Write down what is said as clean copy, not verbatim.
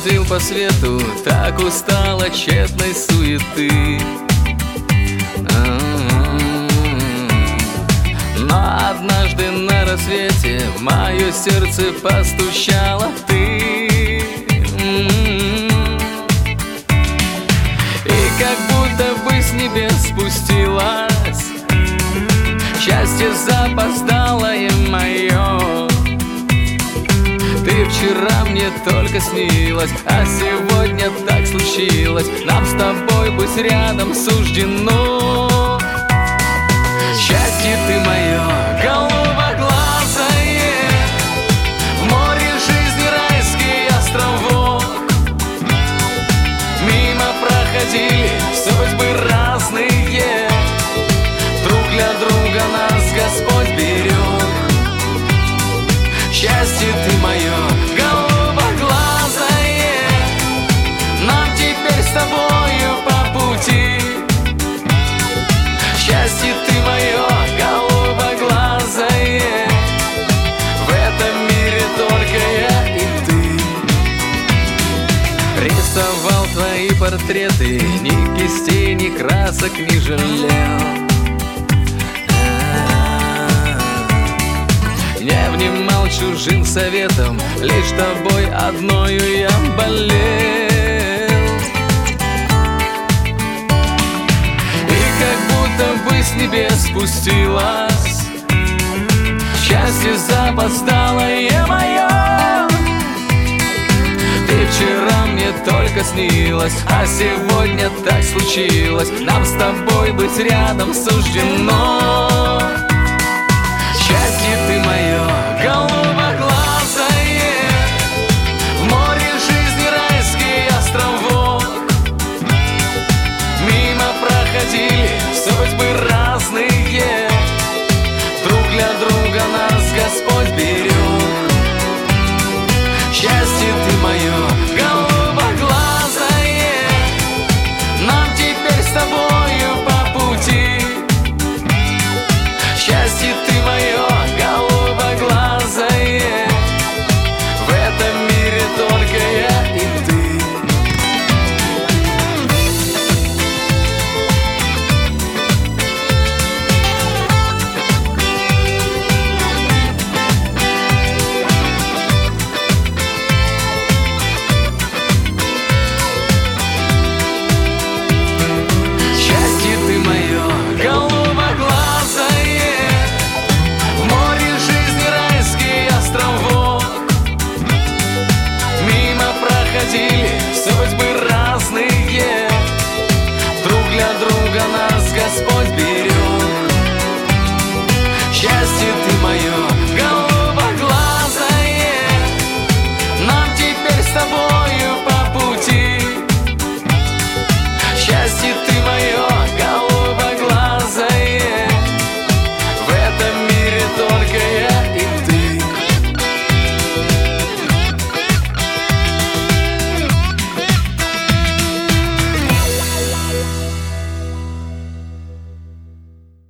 бродил по свету, так устал от тщетной суеты. Но однажды на рассвете в мое сердце постучала ты. И как будто бы с небес спустилась счастье запоздалое мое. Ты вчера мне только снилась, а сегодня так случилось. Нам с тобой быть рядом суждено. Счастье ты мое, голубоглазое, в море жизни райский островок. Мимо проходили судьбы разные, друг для друга нас Господь берег. Счастье ты мое, голубоглазое, нам теперь с тобою по пути. Счастье ты мое, голубоглазое, в этом мире только я и ты. Рисовал твои портреты, ни кистей, ни красок не жалел. Не внимал чужим советом, лишь тобой одною я болел. И как будто бы с небес спустилась счастье запоздалое мое. Ты вчера мне только снилась, а сегодня так случилось. Нам с тобой быть рядом суждено.